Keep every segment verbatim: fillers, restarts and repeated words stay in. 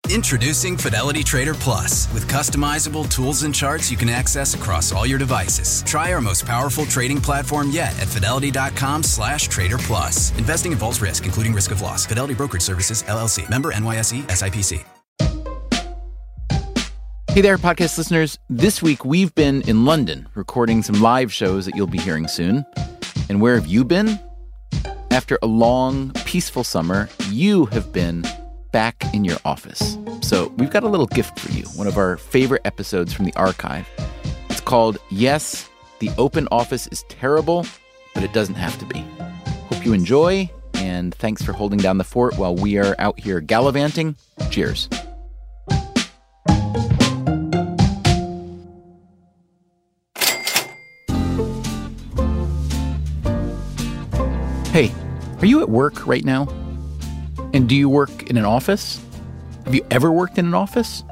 Introducing Fidelity Trader Plus. With customizable tools and charts you can access across all your devices. Try our most powerful trading platform yet at fidelity.com slash trader plus. Investing involves risk, including risk of loss. Fidelity Brokerage Services, L L C. Member N Y S E, S I P C. Hey there, podcast listeners. This week, we've been in London recording some live shows that you'll be hearing soon. And where have you been? After a long, peaceful summer, you have been back in your office. So we've got a little gift for you, one of our favorite episodes from the archive. It's called, Yes, the Open Office is Terrible, but it doesn't have to be. Hope you enjoy, and thanks for holding down the fort while we are out here gallivanting. Cheers. Hey, are you at work right now? And do you work in an office? Have you ever worked in an office?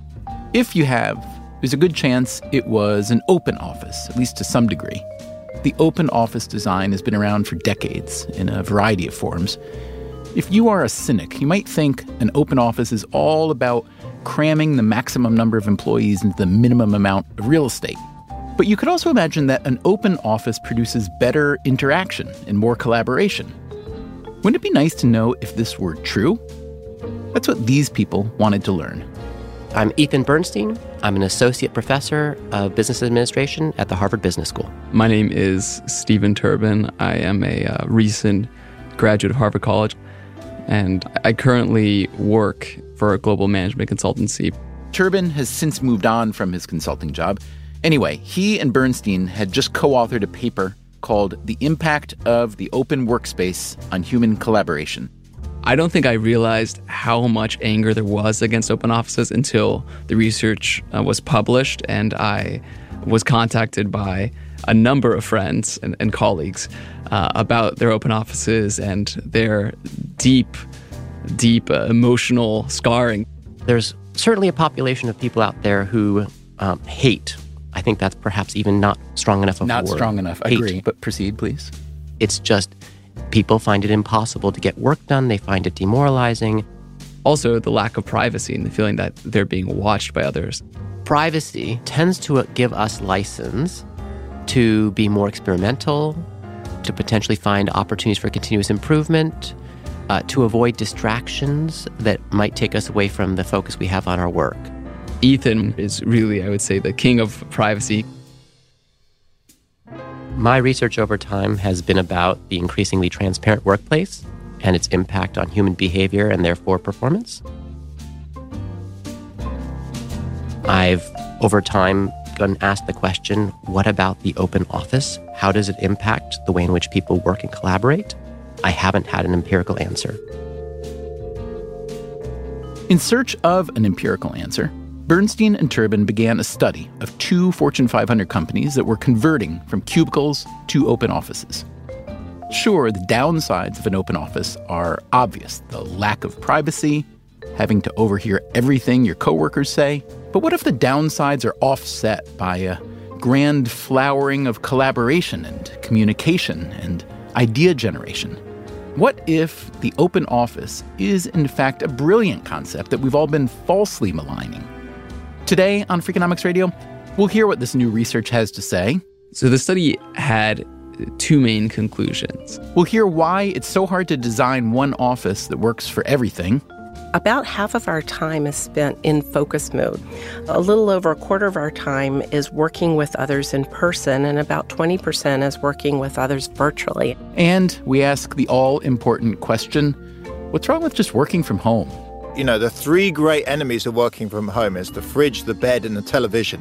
If you have, there's a good chance it was an open office, at least to some degree. The open office design has been around for decades in a variety of forms. If you are a cynic, you might think an open office is all about cramming the maximum number of employees into the minimum amount of real estate. But you could also imagine that an open office produces better interaction and more collaboration. Wouldn't it be nice to know if this were true? That's what these people wanted to learn. I'm Ethan Bernstein. I'm an associate professor of business administration at the Harvard Business School. My name is Stephen Turbin. I am a uh, recent graduate of Harvard College, and I currently work for a global management consultancy. Turbin has since moved on from his consulting job. Anyway, he and Bernstein had just co-authored a paper called The Impact of the Open Workspace on Human Collaboration. I don't think I realized how much anger there was against open offices until the research uh, was published, and I was contacted by a number of friends and, and colleagues uh, about their open offices and their deep, deep uh, emotional scarring. There's certainly a population of people out there who um, hate. I think that's perhaps even not strong enough of a word. Not strong enough. I agree. But proceed, please. It's just people find it impossible to get work done. They find it demoralizing. Also, the lack of privacy and the feeling that they're being watched by others. Privacy tends to give us license to be more experimental, to potentially find opportunities for continuous improvement, uh, to avoid distractions that might take us away from the focus we have on our work. Ethan is really, I would say, the king of privacy. My research over time has been about the increasingly transparent workplace and its impact on human behavior and therefore performance. I've, over time, gotten asked the question, what about the open office? How does it impact the way in which people work and collaborate? I haven't had an empirical answer. In search of an empirical answer, Bernstein and Turbin began a study of two Fortune five hundred companies that were converting from cubicles to open offices. Sure, the downsides of an open office are obvious. The lack of privacy, having to overhear everything your coworkers say. But what if the downsides are offset by a grand flowering of collaboration and communication and idea generation? What if the open office is, in fact, a brilliant concept that we've all been falsely maligning? Today on Freakonomics Radio, we'll hear what this new research has to say. So the study had two main conclusions. We'll hear why it's so hard to design one office that works for everything. About half of our time is spent in focus mode. A little over a quarter of our time is working with others in person, and about twenty percent is working with others virtually. And we ask the all-important question, what's wrong with just working from home? You know, the three great enemies of working from home is the fridge, the bed, and the television.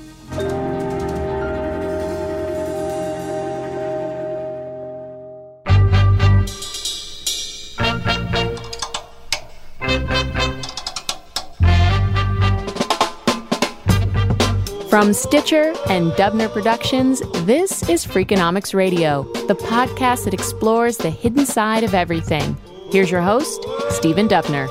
From Stitcher and Dubner Productions, this is Freakonomics Radio, the podcast that explores the hidden side of everything. Here's your host, Stephen Dubner.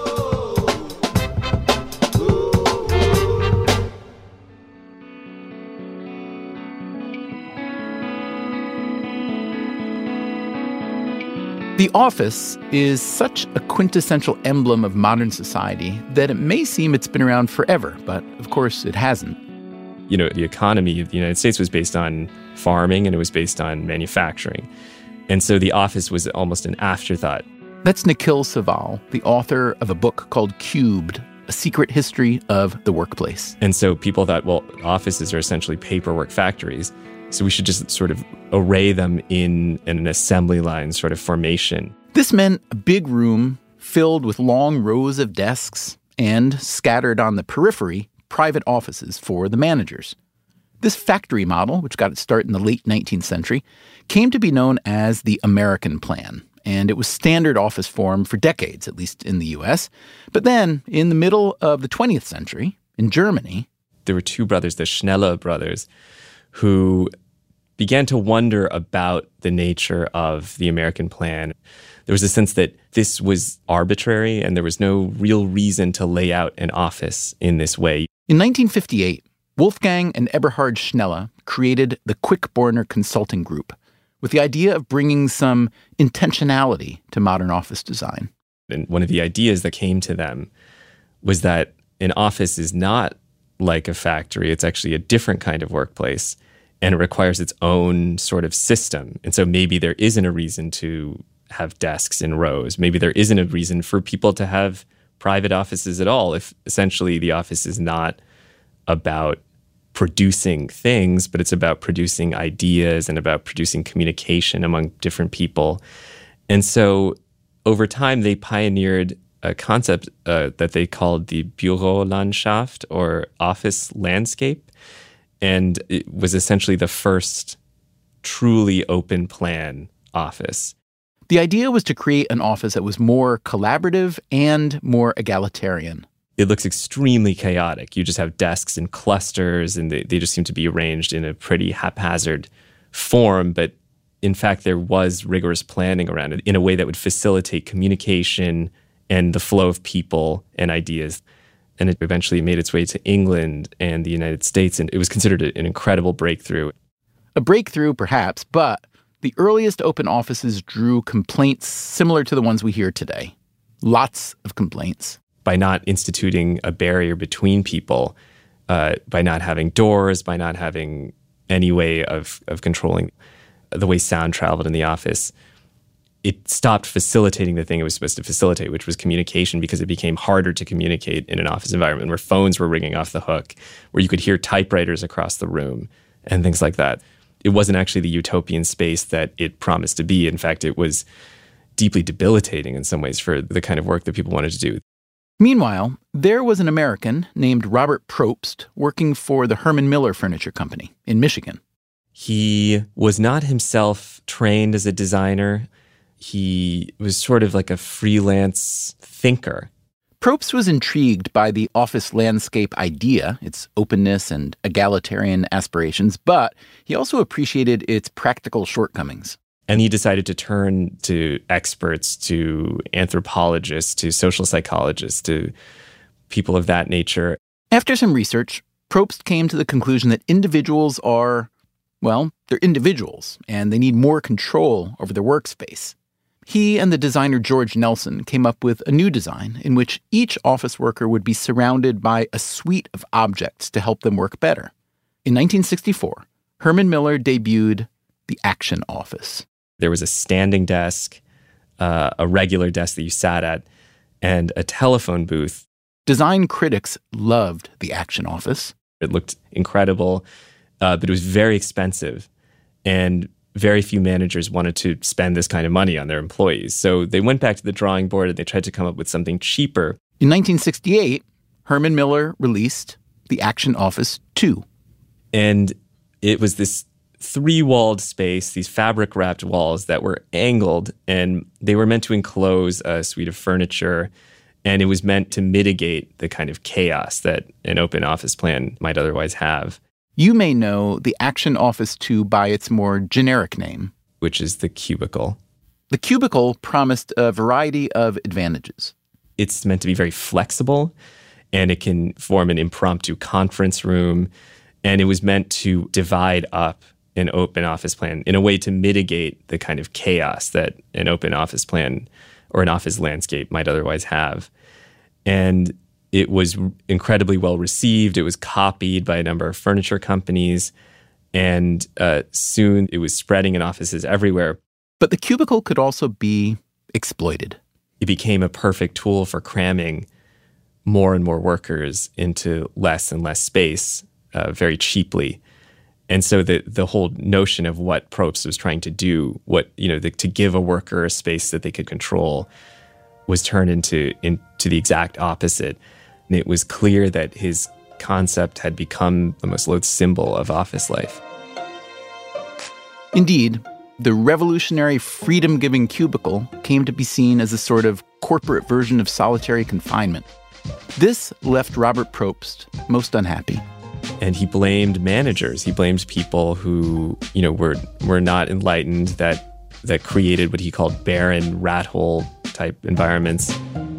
The office is such a quintessential emblem of modern society that it may seem it's been around forever, but of course it hasn't. You know, the economy of the United States was based on farming and it was based on manufacturing. And so the office was almost an afterthought. That's Nikhil Saval, the author of a book called Cubed, A Secret History of the Workplace. And so people thought, well, offices are essentially paperwork factories, so we should just sort of array them in, in an assembly line sort of formation. This meant a big room filled with long rows of desks and, scattered on the periphery, private offices for the managers. This factory model, which got its start in the late nineteenth century, came to be known as the American Plan, and it was standard office form for decades, at least in the U S. But then, in the middle of the twentieth century, in Germany, there were two brothers, the Schnelle brothers, who began to wonder about the nature of the American Plan. There was a sense that this was arbitrary and there was no real reason to lay out an office in this way. In nineteen fifty-eight, Wolfgang and Eberhard Schnelle created the Quickborner Consulting Group with the idea of bringing some intentionality to modern office design. And one of the ideas that came to them was that an office is not like a factory. It's actually a different kind of workplace, and it requires its own sort of system. And so maybe there isn't a reason to have desks in rows. Maybe there isn't a reason for people to have private offices at all if essentially the office is not about producing things, but it's about producing ideas and about producing communication among different people. And so over time, they pioneered a concept uh, that they called the Bürolandschaft, or office landscape. And it was essentially the first truly open plan office. The idea was to create an office that was more collaborative and more egalitarian. It looks extremely chaotic. You just have desks and clusters, and they, they just seem to be arranged in a pretty haphazard form. But in fact, there was rigorous planning around it in a way that would facilitate communication and the flow of people and ideas. And it eventually made its way to England and the United States, and it was considered an incredible breakthrough. A breakthrough, perhaps, but the earliest open offices drew complaints similar to the ones we hear today. Lots of complaints. By not instituting a barrier between people, uh, by not having doors, by not having any way of, of controlling the way sound traveled in the office, it stopped facilitating the thing it was supposed to facilitate, which was communication, because it became harder to communicate in an office environment where phones were ringing off the hook, where you could hear typewriters across the room and things like that. It wasn't actually the utopian space that it promised to be. In fact, it was deeply debilitating in some ways for the kind of work that people wanted to do. Meanwhile, there was an American named Robert Probst working for the Herman Miller Furniture Company in Michigan. He was not himself trained as a designer. He was sort of like a freelance thinker. Probst was intrigued by the office landscape idea, its openness and egalitarian aspirations, but he also appreciated its practical shortcomings. And he decided to turn to experts, to anthropologists, to social psychologists, to people of that nature. After some research, Probst came to the conclusion that individuals are, well, they're individuals, and they need more control over their workspace. He and the designer George Nelson came up with a new design in which each office worker would be surrounded by a suite of objects to help them work better. In nineteen sixty-four, Herman Miller debuted the Action Office. There was a standing desk, uh, a regular desk that you sat at, and a telephone booth. Design critics loved the Action Office. It looked incredible, uh, but it was very expensive, and very few managers wanted to spend this kind of money on their employees. So they went back to the drawing board and they tried to come up with something cheaper. In nineteen sixty-eight, Herman Miller released the Action Office two. And it was this three-walled space, these fabric-wrapped walls that were angled, and they were meant to enclose a suite of furniture, and it was meant to mitigate the kind of chaos that an open office plan might otherwise have. You may know the Action Office two by its more generic name, which is the cubicle. The cubicle promised a variety of advantages. It's meant to be very flexible, and it can form an impromptu conference room, and it was meant to divide up an open office plan in a way to mitigate the kind of chaos that an open office plan or an office landscape might otherwise have. And it was incredibly well received. It was copied by a number of furniture companies. And uh, soon it was spreading in offices everywhere. But the cubicle could also be exploited. It became a perfect tool for cramming more and more workers into less and less space uh, very cheaply. And so the the whole notion of what Probst was trying to do, what you know, the, to give a worker a space that they could control, was turned into into the exact opposite. And it was clear that his concept had become the most loathed symbol of office life. Indeed, the revolutionary freedom-giving cubicle came to be seen as a sort of corporate version of solitary confinement. This left Robert Probst most unhappy. And he blamed managers. He blamed people who, you know, were were not enlightened, that that created what he called barren, rat hole type environments.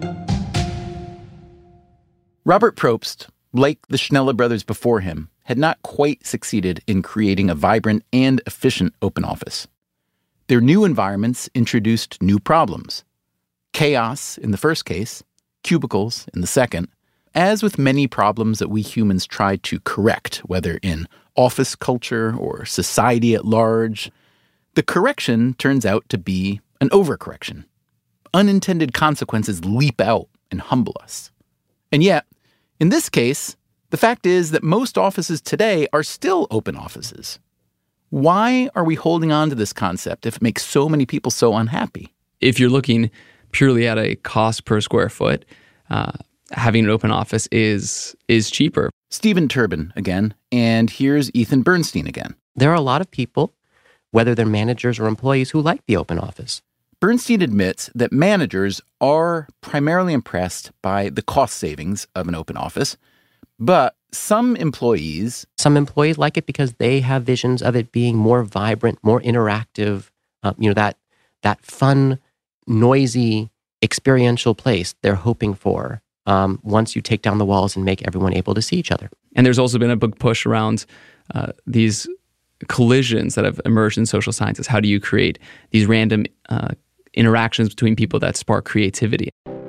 Robert Probst, like the Schnelle brothers before him, had not quite succeeded in creating a vibrant and efficient open office. Their new environments introduced new problems. Chaos in the first case, cubicles in the second. As with many problems that we humans try to correct, whether in office culture or society at large, the correction turns out to be an overcorrection. Unintended consequences leap out and humble us. And yet, in this case, the fact is that most offices today are still open offices. Why are we holding on to this concept if it makes so many people so unhappy? If you're looking purely at a cost per square foot, uh, having an open office is is cheaper. Stephen Turbin again, and here's Ethan Bernstein again. There are a lot of people, whether they're managers or employees, who like the open office. Bernstein admits that managers are primarily impressed by the cost savings of an open office, but some employees... Some employees like it because they have visions of it being more vibrant, more interactive, uh, you know, that that fun, noisy, experiential place they're hoping for um, once you take down the walls and make everyone able to see each other. And there's also been a big push around uh, these collisions that have emerged in social sciences. How do you create these random uh, interactions between people that spark creativity?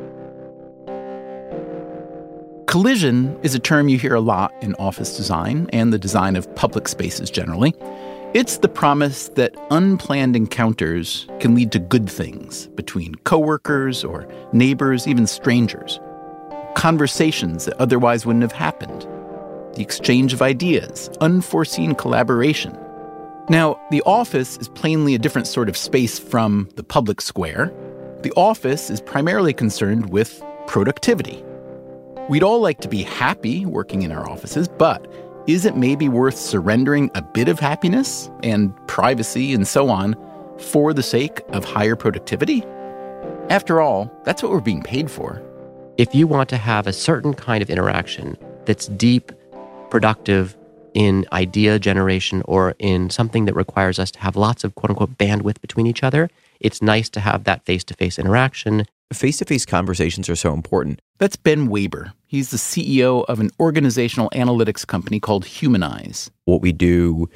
Collision is a term you hear a lot in office design and the design of public spaces generally. It's the promise that unplanned encounters can lead to good things between coworkers or neighbors, even strangers. Conversations that otherwise wouldn't have happened. The exchange of ideas, unforeseen collaboration. Now, the office is plainly a different sort of space from the public square. The office is primarily concerned with productivity. We'd all like to be happy working in our offices, but is it maybe worth surrendering a bit of happiness and privacy and so on for the sake of higher productivity? After all, that's what we're being paid for. If you want to have a certain kind of interaction that's deep, productive in idea generation or in something that requires us to have lots of quote-unquote bandwidth between each other, it's nice to have that face-to-face interaction. Face-to-face conversations are so important. That's Ben Waber. He's the C E O of an organizational analytics company called Humanize. What we do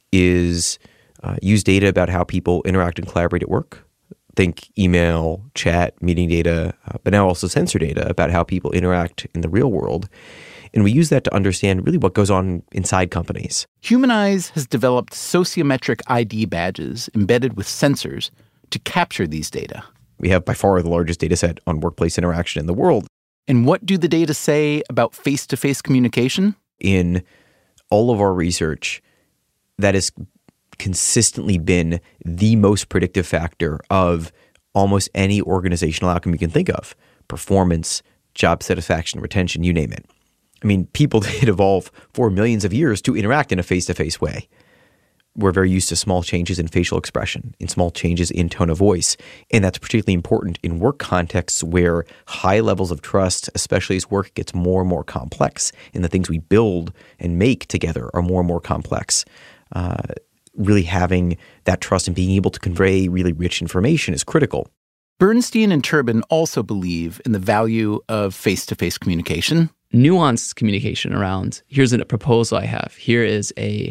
is uh, use data about how people interact and collaborate at work. Think email, chat, meeting data, uh, but now also sensor data about how people interact in the real world. And we use that to understand really what goes on inside companies. Humanize has developed sociometric I D badges embedded with sensors to capture these data. We have by far the largest data set on workplace interaction in the world. And what do the data say about face-to-face communication? In all of our research, that has consistently been the most predictive factor of almost any organizational outcome you can think of. Performance, job satisfaction, retention, you name it. I mean, people did evolve for millions of years to interact in a face-to-face way. We're very used to small changes in facial expression, in small changes in tone of voice. And that's particularly important in work contexts where high levels of trust, especially as work gets more and more complex and the things we build and make together are more and more complex. Uh, really having that trust and being able to convey really rich information is critical. Bernstein and Turbin also believe in the value of face-to-face communication. Nuanced communication around, here's a proposal I have. Here is a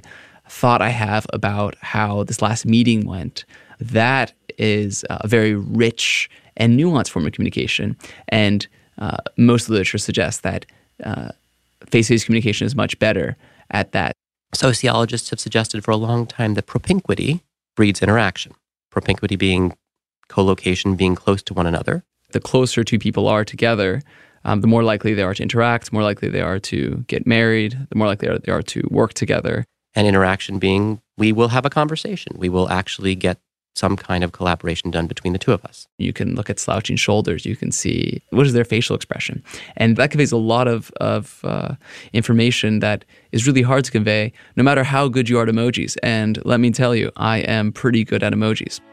thought I have about how this last meeting went, that is a very rich and nuanced form of communication. And uh, most of the literature suggests that uh, face-to-face communication is much better at that. Sociologists have suggested for a long time that propinquity breeds interaction. Propinquity being co-location, being close to one another. The closer two people are together, um, the more likely they are to interact, the more likely they are to get married, the more likely they are to work together. And interaction being, we will have a conversation. We will actually get some kind of collaboration done between the two of us. You can look at slouching shoulders. You can see what is their facial expression. And that conveys a lot of, of uh, information that is really hard to convey, no matter how good you are at emojis. And let me tell you, I am pretty good at emojis.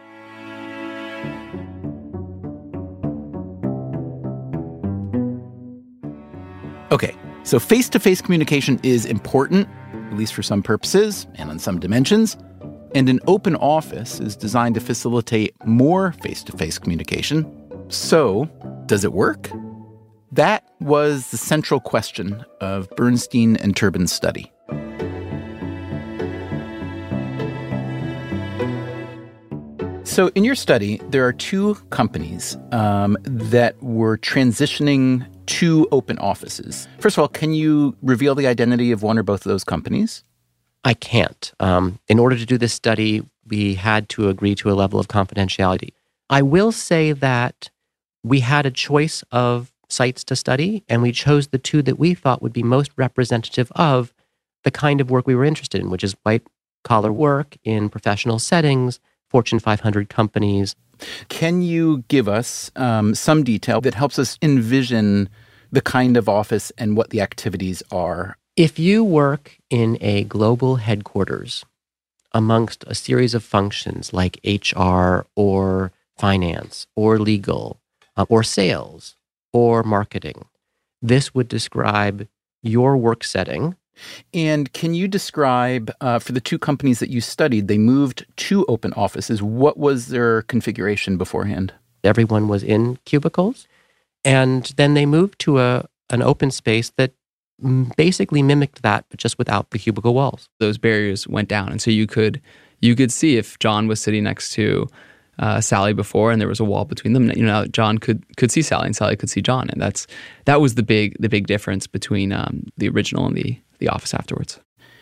Okay, so face-to-face communication is important, at least for some purposes and on some dimensions. And an open office is designed to facilitate more face-to-face communication. So, does it work? That was the central question of Bernstein and Turbin's study. So in your study, there are two companies um, that were transitioning to open offices. First of all, can you reveal the identity of one or both of those companies? I can't. Um, in order to do this study, we had to agree to a level of confidentiality. I will say that we had a choice of sites to study, and we chose the two that we thought would be most representative of the kind of work we were interested in, which is white-collar work in professional settings, Fortune five hundred companies. Can you give us um, some detail that helps us envision the kind of office and what the activities are? If you work in a global headquarters amongst a series of functions like H R or finance or legal uh, or sales or marketing, this would describe your work setting. And can you describe, uh, for the two companies that you studied, they moved to open offices. What was their configuration beforehand? Everyone was in cubicles, and then they moved to a an open space that basically mimicked that, but just without the cubicle walls. Those barriers went down, and so you could you could see if John was sitting next to uh, Sally before, and there was a wall between them. You know, John could could see Sally, and Sally could see John, and that's that was the big the big difference between um, the original and the the office afterwards.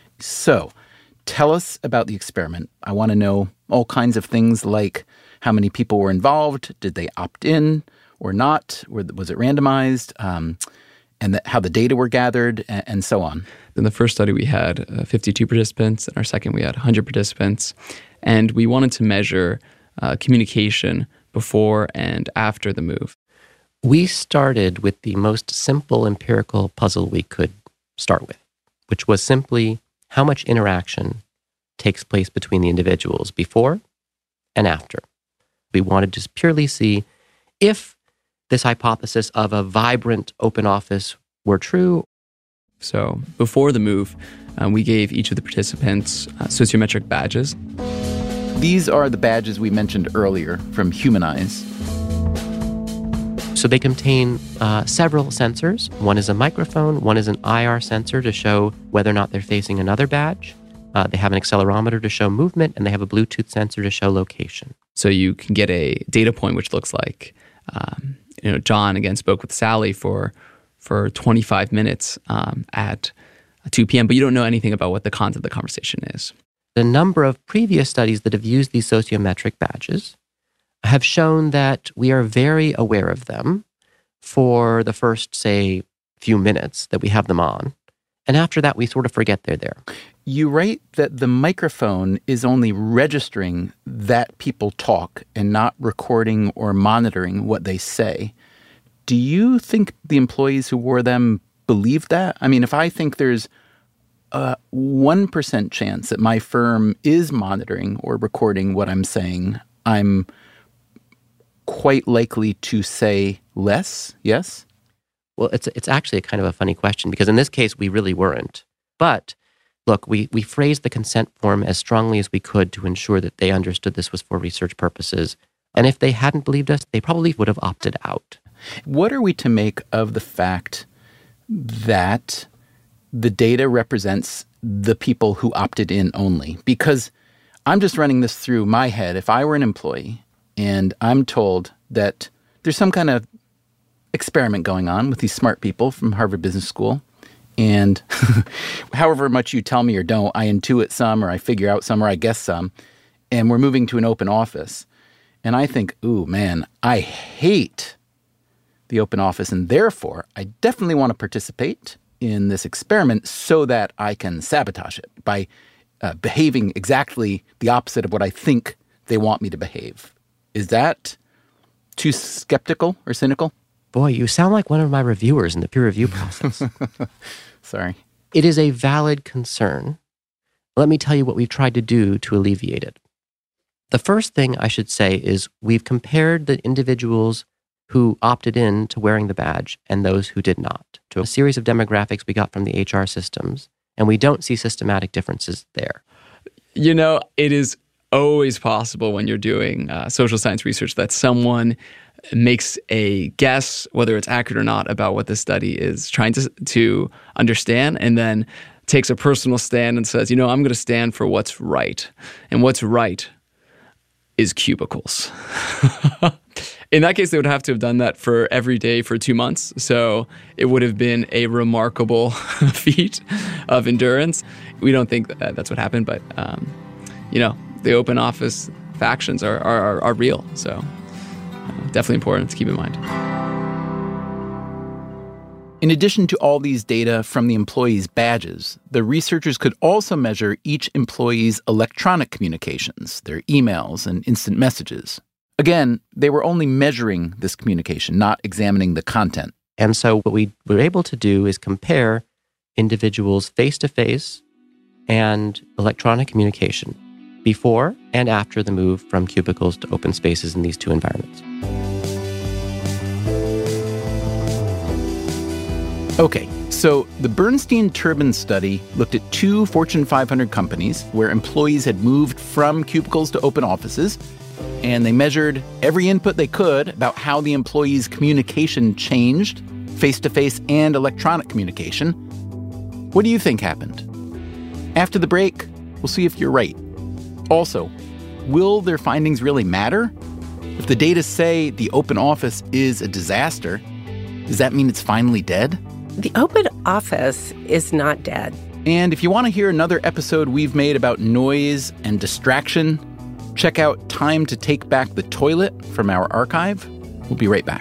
So, tell us about the experiment. I want to know all kinds of things like how many people were involved, did they opt in or not, was it randomized, um, and the, how the data were gathered, and, and so on. In the first study, we had uh, fifty-two participants. In our second, we had one hundred participants. And we wanted to measure uh, communication before and after the move. We started with the most simple empirical puzzle we could start with, which was simply how much interaction takes place between the individuals before and after. We wanted to purely see if this hypothesis of a vibrant open office were true. So before the move, um, we gave each of the participants uh, sociometric badges. These are the badges we mentioned earlier from Humanize. So they contain uh, several sensors. One is a microphone, one is an I R sensor to show whether or not they're facing another badge. Uh, they have an accelerometer to show movement, and they have a Bluetooth sensor to show location. So you can get a data point which looks like, um, you know, John again spoke with Sally for for twenty-five minutes um, at two p.m., but you don't know anything about what the content of the conversation is. The number of previous studies that have used these sociometric badges have shown that we are very aware of them for the first, say, few minutes that we have them on. And after that, we sort of forget they're there. You write that the microphone is only registering that people talk and not recording or monitoring what they say. Do you think the employees who wore them believe that? I mean, if I think there's a one percent chance that my firm is monitoring or recording what I'm saying, I'm quite likely to say less, yes? Well, it's it's actually a kind of a funny question, because in this case, we really weren't. But look, we, we phrased the consent form as strongly as we could to ensure that they understood this was for research purposes. And if they hadn't believed us, they probably would have opted out. What are we to make of the fact that the data represents the people who opted in only? Because I'm just running this through my head. If I were an employee and I'm told that there's some kind of experiment going on with these smart people from Harvard Business School, and however much you tell me or don't, I intuit some or I figure out some or I guess some, and we're moving to an open office. And I think, ooh, man, I hate the open office, and therefore I definitely want to participate in this experiment so that I can sabotage it by uh, behaving exactly the opposite of what I think they want me to behave. Is that too skeptical or cynical? Boy, you sound like one of my reviewers in the peer review process. Sorry. It is a valid concern. Let me tell you what we've tried to do to alleviate it. The first thing I should say is we've compared the individuals who opted in to wearing the badge and those who did not to a series of demographics we got from the H R systems, and we don't see systematic differences there. You know, it is always possible when you're doing uh, social science research that someone makes a guess, whether it's accurate or not, about what the study is trying to to understand, and then takes a personal stand and says, you know, I'm going to stand for what's right. And what's right is cubicles. In that case, they would have to have done that for every day for two months. So it would have been a remarkable feat of endurance. We don't think that that's what happened, but, um, you know, the open office factions are, are, are real. So uh, definitely important to keep in mind. In addition to all these data from the employees' badges, the researchers could also measure each employee's electronic communications, their emails and instant messages. Again, they were only measuring this communication, not examining the content. And so what we were able to do is compare individuals face-to-face and electronic communication before and after the move from cubicles to open spaces in these two environments. Okay, so the Bernstein-Turbin study looked at two Fortune five hundred companies where employees had moved from cubicles to open offices, and they measured every input they could about how the employees' communication changed, face-to-face and electronic communication. What do you think happened? After the break, we'll see if you're right. Also, will their findings really matter? If the data say the open office is a disaster, does that mean it's finally dead? The open office is not dead. And if you want to hear another episode we've made about noise and distraction, check out Time to Take Back the Toilet from our archive. We'll be right back.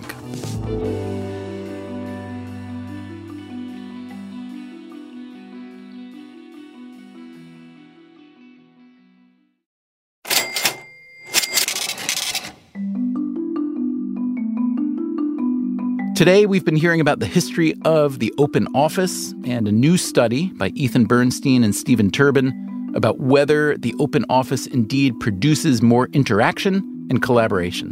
Today, we've been hearing about the history of the open office and a new study by Ethan Bernstein and Stephen Turbin about whether the open office indeed produces more interaction and collaboration.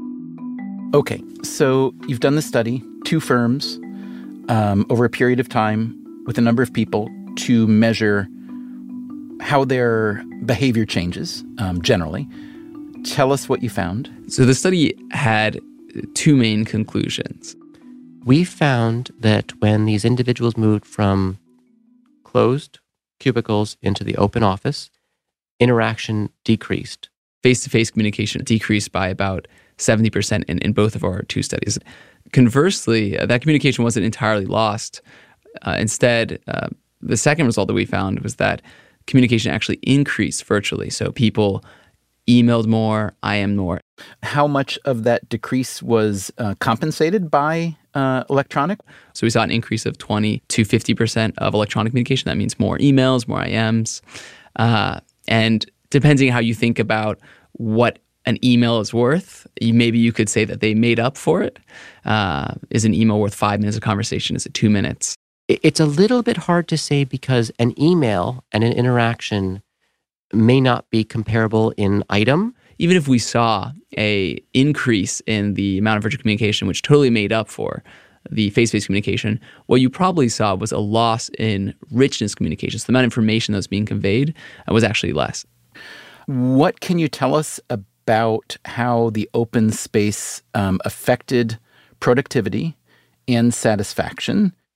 Okay, so you've done the study, two firms, um, over a period of time with a number of people to measure how their behavior changes um, generally. Tell us what you found. So the study had two main conclusions. We found that when these individuals moved from closed cubicles into the open office, interaction decreased. Face-to-face communication decreased by about seventy percent in, in both of our two studies. Conversely, uh, that communication wasn't entirely lost. Uh, instead, uh, the second result that we found was that communication actually increased virtually. So people emailed more, I M'd more. How much of that decrease was uh, compensated by uh, electronic? So we saw an increase of twenty to fifty percent of electronic communication. That means more emails, more I Ms. Uh, and depending how you think about what an email is worth, you, maybe you could say that they made up for it. Uh, is an email worth five minutes of conversation? Is it two minutes? It's a little bit hard to say because an email and an interaction may not be comparable in item. Even if we saw a increase in the amount of virtual communication, which totally made up for the face-to-face communication, what you probably saw was a loss in richness communication. So the amount of information that was being conveyed uh, was actually less. What can you tell us about how the open space um, affected productivity and satisfaction?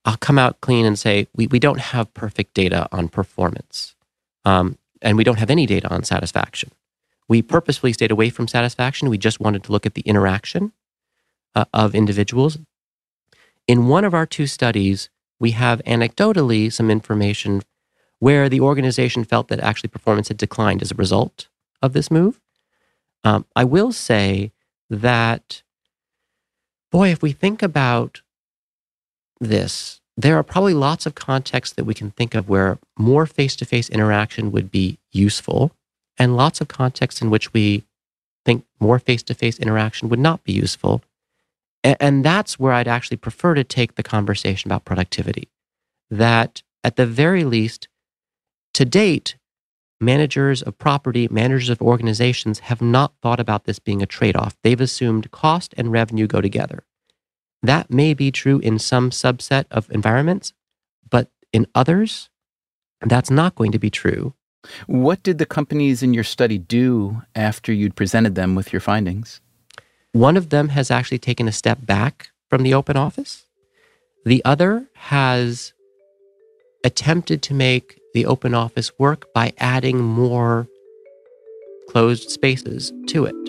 I'll come out clean and say we, we don't have perfect data on performance, um, and we don't have any data on satisfaction. We purposefully stayed away from satisfaction. We just wanted to look at the interaction uh, of individuals. In one of our two studies, we have anecdotally some information where the organization felt that actually performance had declined as a result of this move. Um, I will say that, boy, if we think about this, there are probably lots of contexts that we can think of where more face-to-face interaction would be useful, and lots of contexts in which we think more face-to-face interaction would not be useful. And, and that's where I'd actually prefer to take the conversation about productivity. That at the very least, to date, managers of property, managers of organizations have not thought about this being a trade-off. They've assumed cost and revenue go together. That may be true in some subset of environments, but in others, that's not going to be true. What did the companies in your study do after you'd presented them with your findings? One of them has actually taken a step back from the open office. The other has attempted to make the open office work by adding more closed spaces to it.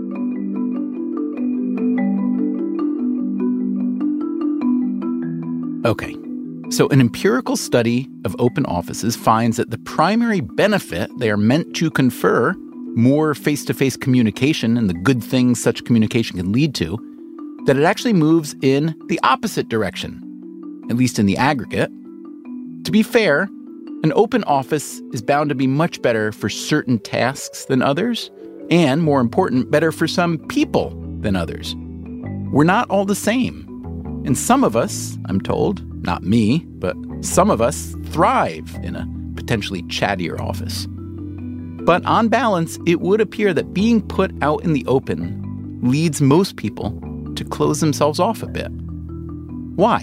Okay, so an empirical study of open offices finds that the primary benefit they are meant to confer, more face-to-face communication and the good things such communication can lead to, that it actually moves in the opposite direction, at least in the aggregate. To be fair, an open office is bound to be much better for certain tasks than others, and more important, better for some people than others. We're not all the same. And some of us, I'm told, not me, but some of us thrive in a potentially chattier office. But on balance, it would appear that being put out in the open leads most people to close themselves off a bit. Why?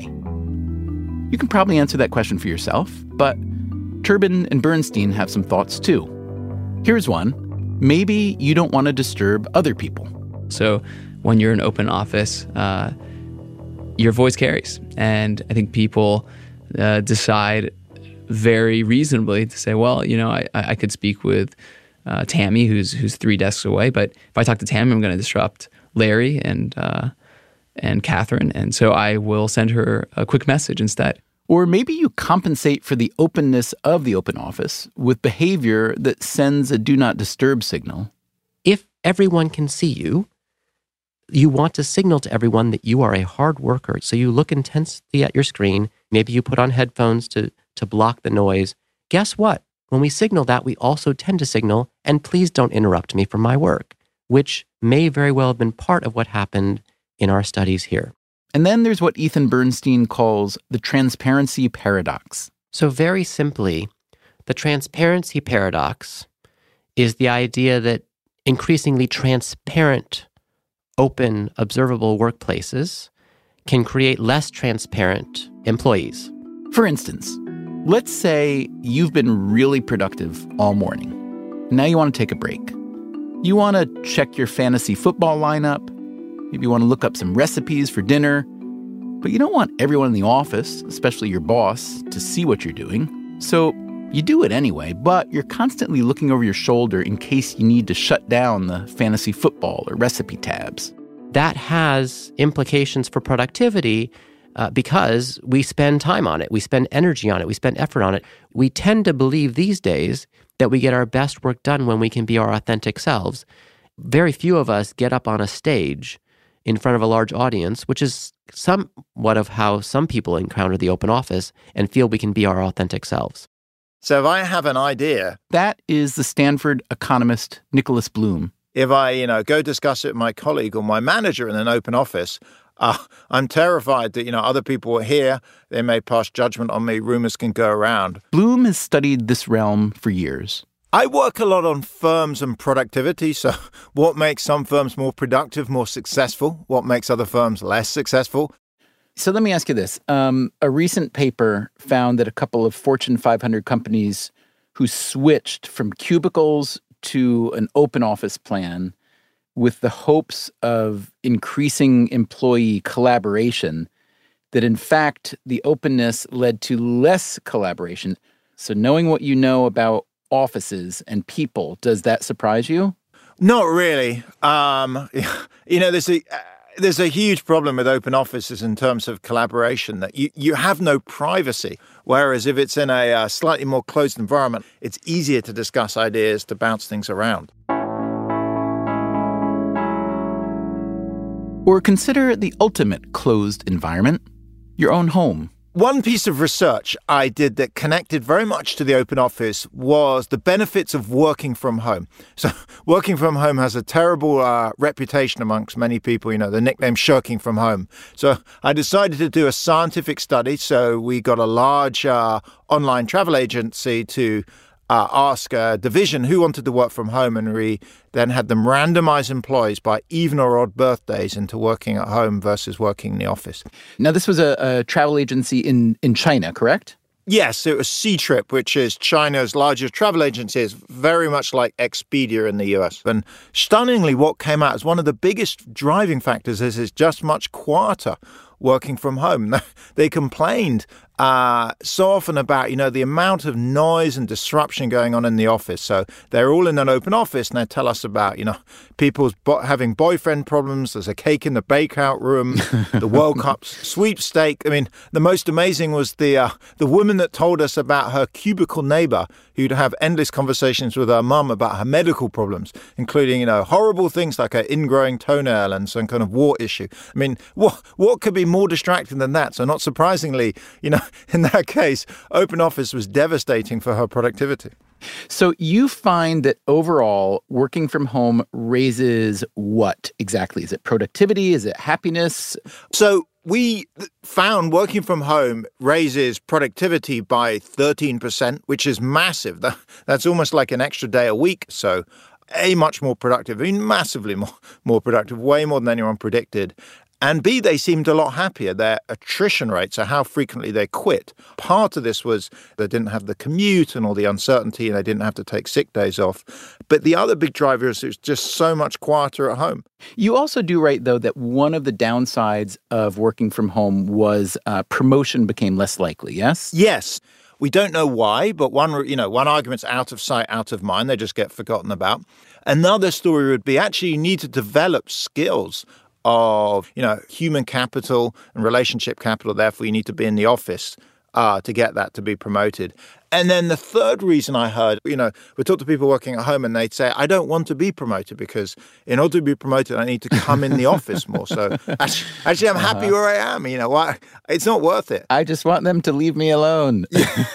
You can probably answer that question for yourself, but Turbin and Bernstein have some thoughts too. Here's one. Maybe you don't want to disturb other people. So when you're in an open office, uh, your voice carries. And I think people uh, decide very reasonably to say, well, you know, I, I could speak with uh, Tammy, who's who's three desks away, but if I talk to Tammy, I'm going to disrupt Larry and uh, and Catherine, and so I will send her a quick message instead. Or maybe you compensate for the openness of the open office with behavior that sends a do not disturb signal. If everyone can see you, you want to signal to everyone that you are a hard worker. So you look intensely at your screen. Maybe you put on headphones to, to block the noise. Guess what? When we signal that, we also tend to signal, and please don't interrupt me from my work, which may very well have been part of what happened in our studies here. And then there's what Ethan Bernstein calls the transparency paradox. So very simply, the transparency paradox is the idea that increasingly transparent, open, observable workplaces can create less transparent employees. For instance, let's say you've been really productive all morning. Now you want to take a break. You want to check your fantasy football lineup. Maybe you want to look up some recipes for dinner. But you don't want everyone in the office, especially your boss, to see what you're doing. So you do it anyway, but you're constantly looking over your shoulder in case you need to shut down the fantasy football or recipe tabs. That has implications for productivity uh, because we spend time on it. We spend energy on it. We spend effort on it. We tend to believe these days that we get our best work done when we can be our authentic selves. Very few of us get up on a stage in front of a large audience, which is somewhat of how some people encounter the open office and feel we can be our authentic selves. So if I have an idea... That is the Stanford economist Nicholas Bloom. If I, you know, go discuss it with my colleague or my manager in an open office, uh, I'm terrified that, you know, other people are here. They may pass judgment on me. Rumors can go around. Bloom has studied this realm for years. I work a lot on firms and productivity. So what makes some firms more productive, more successful? What makes other firms less successful? So let me ask you this. Um, a recent paper found that a couple of Fortune five hundred companies who switched from cubicles to an open office plan with the hopes of increasing employee collaboration, that in fact the openness led to less collaboration. So knowing what you know about offices and people, does that surprise you? Not really. Um, you know, there's a there's a huge problem with open offices in terms of collaboration, that you, you have no privacy. Whereas if it's in a uh, slightly more closed environment, it's easier to discuss ideas, to bounce things around. Or consider the ultimate closed environment, your own home. One piece of research I did that connected very much to the open office was the benefits of working from home. So working from home has a terrible uh, reputation amongst many people, you know, the nickname shirking from home. So I decided to do a scientific study. So we got a large uh, online travel agency to Uh, ask a division who wanted to work from home, and we then had them randomize employees by even or odd birthdays into working at home versus working in the office. Now, this was a, a travel agency in, in China, correct? Yes, it was Ctrip, which is China's largest travel agency. It's very much like Expedia in the U S. And stunningly, what came out as one of the biggest driving factors is it's just much quieter working from home. They complained uh, so often about, you know, the amount of noise and disruption going on in the office. So they're all in an open office and they tell us about, you know, people's bo- having boyfriend problems. There's a cake in the bakeout room, the World Cup sweepstake. I mean, the most amazing was the uh, the woman that told us about her cubicle neighbor who'd have endless conversations with her mum about her medical problems, including, you know, horrible things like an ingrowing toenail and some kind of wart issue. I mean, what what could be more distracting than that? So not surprisingly, you know, in that case, open office was devastating for her productivity. So you find that overall, working from home raises what exactly? Is it productivity? Is it happiness? So we found working from home raises productivity by thirteen percent, which is massive. That, that's almost like an extra day a week. So A, much more productive, I mean, massively more, more productive, way more than anyone predicted. And B, they seemed a lot happier. Their attrition rate, so how frequently they quit, part of this was they didn't have the commute and all the uncertainty, and they didn't have to take sick days off. But the other big driver is it's just so much quieter at home. You also do write, though, that one of the downsides of working from home was uh, promotion became less likely, yes? Yes. We don't know why, but one, you know, one argument's out of sight, out of mind. They just get forgotten about. Another story would be actually you need to develop skills of, you know, human capital and relationship capital. Therefore, you need to be in the office uh, to get that to be promoted. And then the third reason I heard, you know, we talk to people working at home and they'd say, I don't want to be promoted because in order to be promoted, I need to come in the office more. So actually, actually I'm happy uh-huh. where I am. You know, why? It's not worth it. I just want them to leave me alone.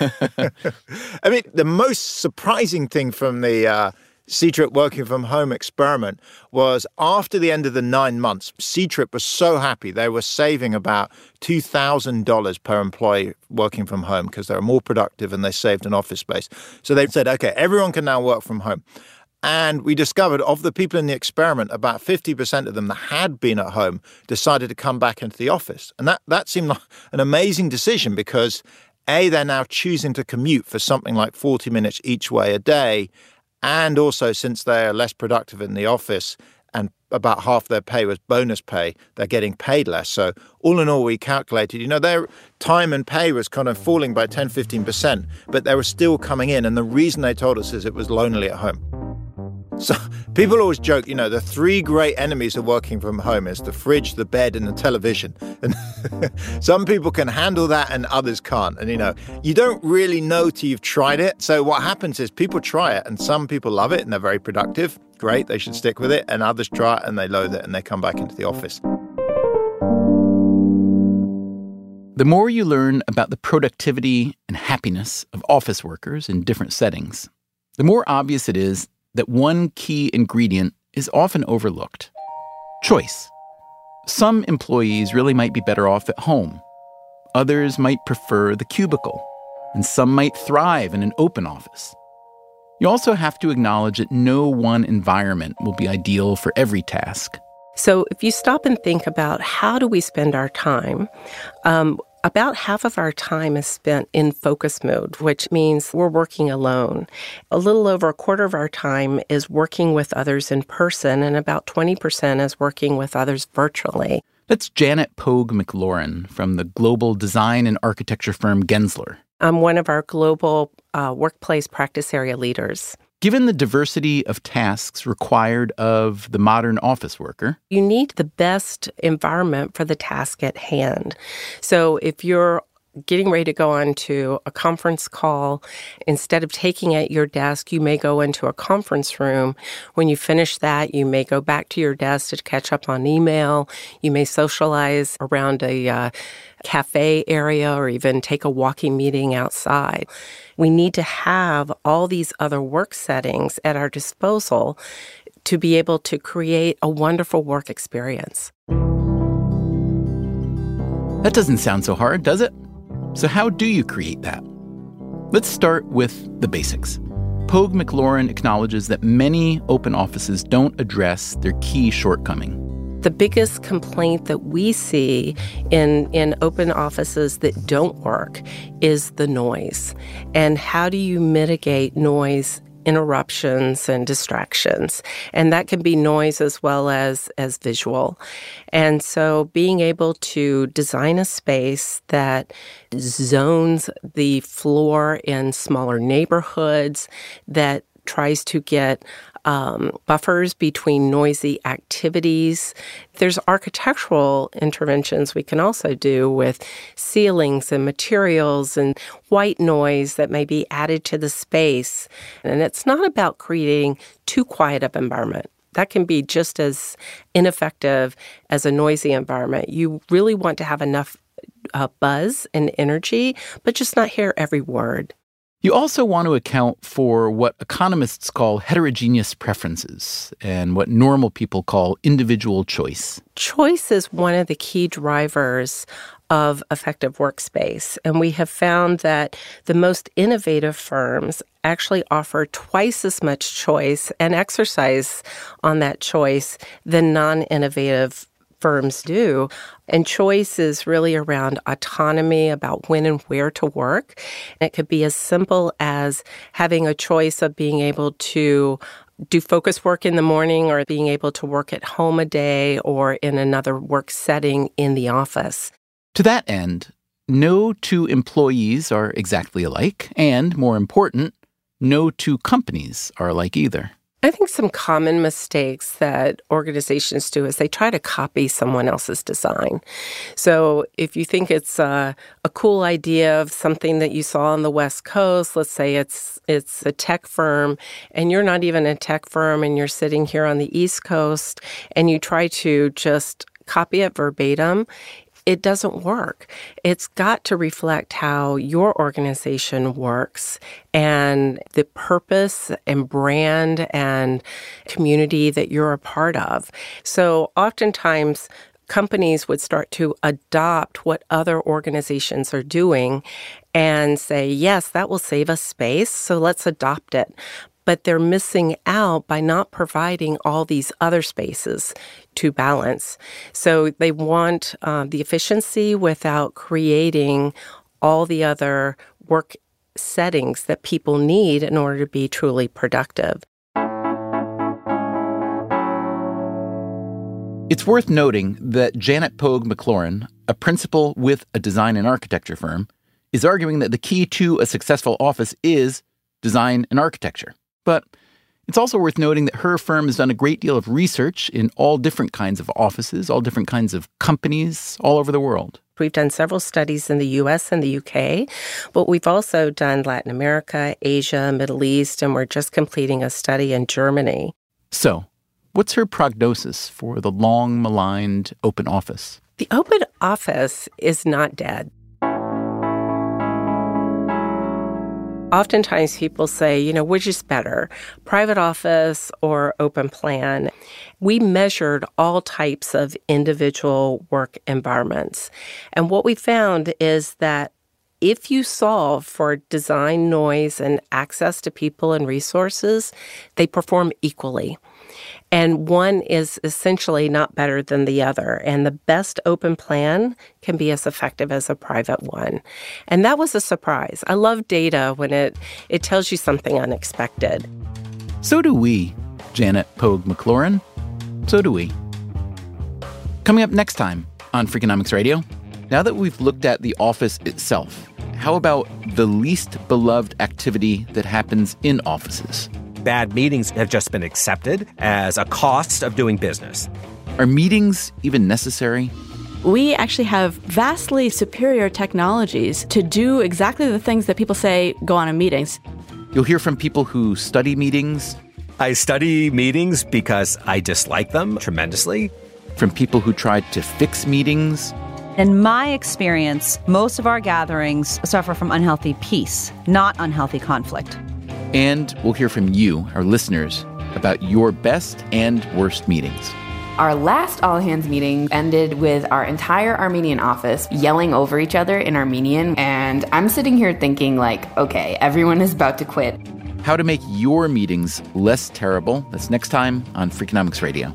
I mean, the most surprising thing from the uh, Ctrip working from home experiment was after the end of the nine months, Ctrip was so happy. They were saving about two thousand dollars per employee working from home because they were more productive and they saved an office space. So they said, okay, everyone can now work from home. And we discovered of the people in the experiment, about fifty percent of them that had been at home decided to come back into the office. And that, that seemed like an amazing decision because A, they're now choosing to commute for something like forty minutes each way a day. And also, since they're less productive in the office and about half their pay was bonus pay, they're getting paid less. So all in all, we calculated, you know, their time and pay was kind of falling by ten, fifteen percent, but they were still coming in. And the reason they told us is it was lonely at home. So people always joke, you know, the three great enemies of working from home is the fridge, the bed, and the television. And some people can handle that and others can't. And, you know, you don't really know till you've tried it. So what happens is people try it and some people love it and they're very productive. Great, they should stick with it. And others try it and they loathe it and they come back into the office. The more you learn about the productivity and happiness of office workers in different settings, the more obvious it is that one key ingredient is often overlooked: choice. Some employees really might be better off at home. Others might prefer the cubicle, and some might thrive in an open office. You also have to acknowledge that no one environment will be ideal for every task. So if you stop and think about how do we spend our time, um, about half of our time is spent in focus mode, which means we're working alone. A little over a quarter of our time is working with others in person, and about twenty percent is working with others virtually. That's Janet Pogue McLaurin from the global design and architecture firm Gensler. I'm one of our global uh, workplace practice area leaders. Given the diversity of tasks required of the modern office worker, you need the best environment for the task at hand. So if you're getting ready to go on to a conference call, instead of taking at your desk, you may go into a conference room. When you finish that, you may go back to your desk to catch up on email. You may socialize around a uh, cafe area or even take a walking meeting outside. We need to have all these other work settings at our disposal to be able to create a wonderful work experience. That doesn't sound so hard, does it? So how do you create that? Let's start with the basics. Pogue McLaurin acknowledges that many open offices don't address their key shortcoming. The biggest complaint that we see in, in open offices that don't work is the noise. And how do you mitigate noise interruptions and distractions? And that can be noise as well as, as visual. And so being able to design a space that zones the floor in smaller neighborhoods, that tries to get um, buffers between noisy activities. There's architectural interventions we can also do with ceilings and materials and white noise that may be added to the space. And it's not about creating too quiet of environment. That can be just as ineffective as a noisy environment. You really want to have enough uh, buzz and energy, but just not hear every word. You also want to account for what economists call heterogeneous preferences and what normal people call individual choice. Choice is one of the key drivers of effective workspace. And we have found that the most innovative firms actually offer twice as much choice and exercise on that choice than non-innovative firms do. And choice is really around autonomy, about when and where to work. And it could be as simple as having a choice of being able to do focus work in the morning or being able to work at home a day or in another work setting in the office. To that end, no two employees are exactly alike. And more important, no two companies are alike either. I think some common mistakes that organizations do is they try to copy someone else's design. So if you think it's a, a cool idea of something that you saw on the West Coast, let's say it's it's a tech firm, and you're not even a tech firm, and you're sitting here on the East Coast, and you try to just copy it verbatim, it doesn't work. It's got to reflect how your organization works and the purpose and brand and community that you're a part of. So oftentimes, companies would start to adopt what other organizations are doing and say, yes, that will save us space, so let's adopt it. But they're missing out by not providing all these other spaces to balance. So they want uh, the efficiency without creating all the other work settings that people need in order to be truly productive. It's worth noting that Janet Pogue McLaurin, a principal with a design and architecture firm, is arguing that the key to a successful office is design and architecture. But it's also worth noting that her firm has done a great deal of research in all different kinds of offices, all different kinds of companies all over the world. We've done several studies in the U S and the U K, but we've also done Latin America, Asia, Middle East, and we're just completing a study in Germany. So, what's her prognosis for the long maligned open office? The open office is not dead. Oftentimes people say, you know, which is better, private office or open plan? We measured all types of individual work environments. And what we found is that if you solve for design, noise, and access to people and resources, they perform equally. And one is essentially not better than the other. And the best open plan can be as effective as a private one. And that was a surprise. I love data when it, it tells you something unexpected. So do we, Janet Pogue McLaurin. So do we. Coming up next time, on Freakonomics Radio. Now that we've looked at the office itself, how about the least beloved activity that happens in offices? Bad meetings have just been accepted as a cost of doing business. Are meetings even necessary? We actually have vastly superior technologies to do exactly the things that people say go on in meetings. You'll hear from people who study meetings. I study meetings because I dislike them tremendously. From people who tried to fix meetings. In my experience, most of our gatherings suffer from unhealthy peace, not unhealthy conflict. And we'll hear from you, our listeners, about your best and worst meetings. Our last all-hands meeting ended with our entire Armenian office yelling over each other in Armenian, and I'm sitting here thinking, like, okay, everyone is about to quit. How to make your meetings less terrible. That's next time on Freakonomics Radio.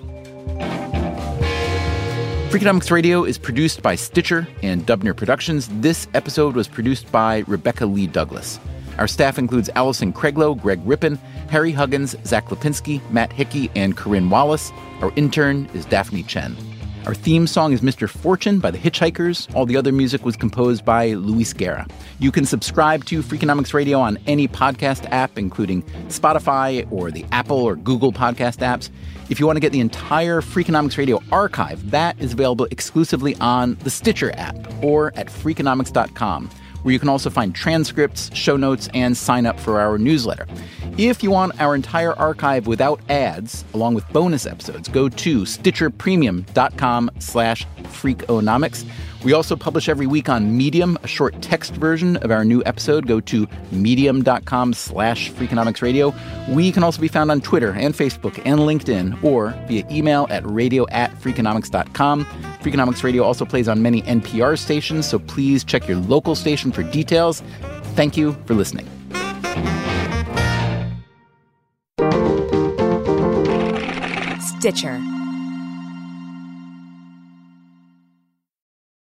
Freakonomics Radio is produced by Stitcher and Dubner Productions. This episode was produced by Rebecca Lee Douglas. Our staff includes Allison Craiglow, Greg Rippin, Harry Huggins, Zach Lipinski, Matt Hickey, and Corinne Wallace. Our intern is Daphne Chen. Our theme song is Mister Fortune by the Hitchhikers. All the other music was composed by Luis Guerra. You can subscribe to Freakonomics Radio on any podcast app, including Spotify or the Apple or Google podcast apps. If you want to get the entire Freakonomics Radio archive, that is available exclusively on the Stitcher app or at freakonomics dot com, where you can also find transcripts, show notes, and sign up for our newsletter. If you want our entire archive without ads, along with bonus episodes, go to stitcherpremium.com slash freakonomics. We also publish every week on Medium, a short text version of our new episode. Go to medium.com slash freakonomics radio. We can also be found on Twitter and Facebook and LinkedIn, or via email at radio at freakonomics dot com. Freakonomics Radio also plays on many N P R stations, so please check your local station for details. Thank you for listening. Stitcher.